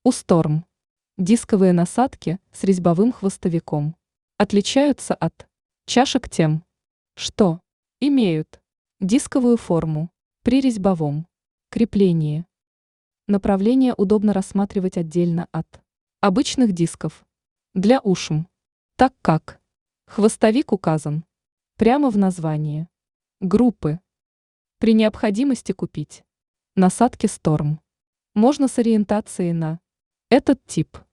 У Storm дисковые насадки с резьбовым хвостовиком отличаются от чашек тем, что имеют дисковую форму при резьбовом креплении. Направление удобно рассматривать отдельно от обычных дисков для ушм, так как хвостовик указан прямо в названии группы. При необходимости купить насадки Storm можно с ориентацией на этот тип